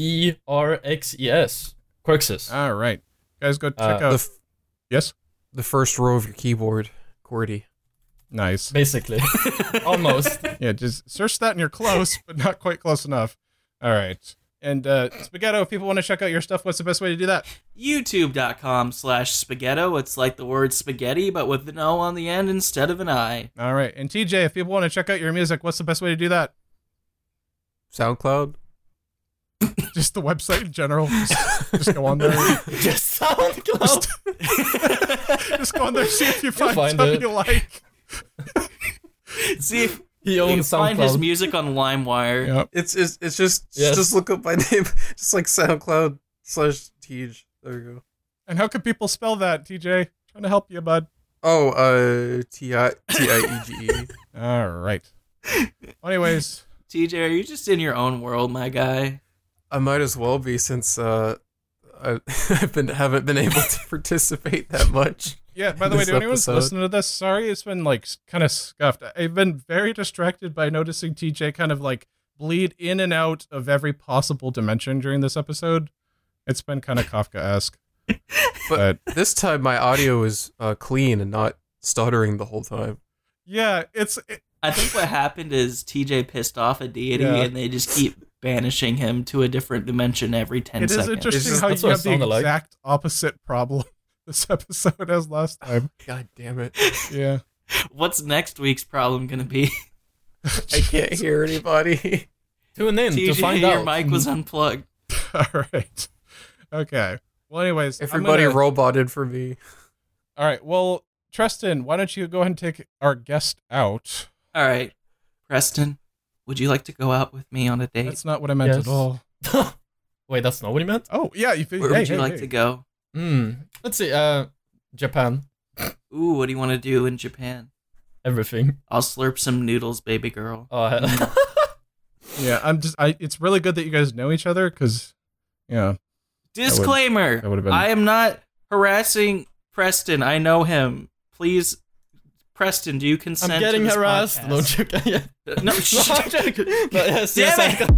Quirxes. All right. Guys, go check out. Yes? The first row of your keyboard, QWERTY. Nice. Basically. Almost. Yeah, just search that and you're close, but not quite close enough. All right. And Spaghetto, if people want to check out your stuff, what's the best way to do that? YouTube.com/Spaghetto. It's like the word spaghetti, but with an O on the end instead of an I. All right. And TJ, if people want to check out your music, what's the best way to do that? SoundCloud. Just the website in general. Just go on there. Just SoundCloud. Just go on there, see if you find find something it. you like. See if He you can owns find his SoundCloud. music on LimeWire. Yep. It's just Yes. just look up my name, just like SoundCloud/Tej. There you go. And how can people spell that, TJ? Trying to help you, bud. Oh, Tiege. All right. Anyways, TJ, are you just in your own world, my guy? I might as well be since I haven't been able to participate that much. yeah, by the way, This to anyone's episode. listening to this, sorry it's been like kind of scuffed. I've been very distracted by noticing TJ kind of like bleed in and out of every possible dimension during this episode. It's been kind of Kafka-esque. But this time my audio is clean and not stuttering the whole time. Yeah, I think what happened is TJ pissed off a deity, Yeah. and they just keep banishing him to a different dimension every 10 it is seconds. interesting just- how that's you what have it the sounded like. exact opposite problem this episode as last time. God damn it. Yeah. What's next week's problem going to be? I can't hear anybody. Tune in to TJ, find your out. mic was unplugged. All right. Okay. Well, anyways, I'm Everybody gonna- roboted for me. All right. Well, Tristan, why don't you go ahead and take our guest out? All right, Preston, would you like to go out with me on a date? That's not what I meant at Yes. all. Wait, that's not what he meant? Oh, yeah. Where would you like to go? Let's see. Japan. Ooh, what do you want to do in Japan? Everything. I'll slurp some noodles, baby girl. Yeah, it's really good that you guys know each other because, yeah. Disclaimer, that would've been- I am not harassing Preston. I know him. Please, Preston, do you consent I'm getting to this harassed. podcast? No, joking. Yeah. No, I'm joking. But yes, Damn yes, it!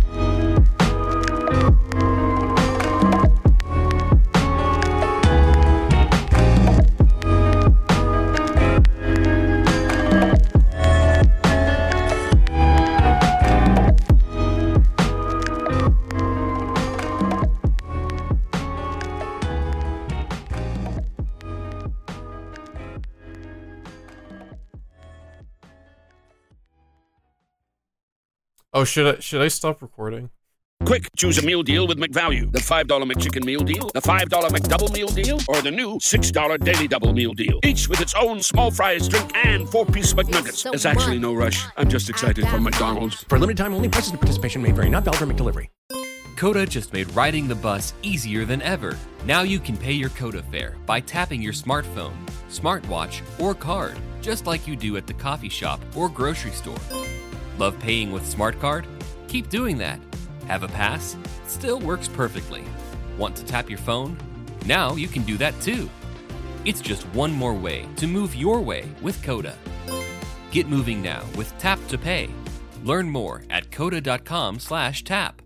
Oh, should I stop recording? Quick, choose a meal deal with McValue. The $5 McChicken meal deal, the $5 McDouble meal deal, or the new $6 Daily Double meal deal. Each with its own small fries, drink, and 4-piece McNuggets. There's actually no rush. I'm just excited for McDonald's. For a limited time only, prices and participation may vary. Not valid for McDelivery. Coda just made riding the bus easier than ever. Now you can pay your Coda fare by tapping your smartphone, smartwatch, or card, just like you do at the coffee shop or grocery store. Love paying with Smart Card? Keep doing that. Have a pass? Still works perfectly. Want to tap your phone? Now you can do that too. It's just one more way to move your way with Coda. Get moving now with Tap to Pay. Learn more at coda.com/tap.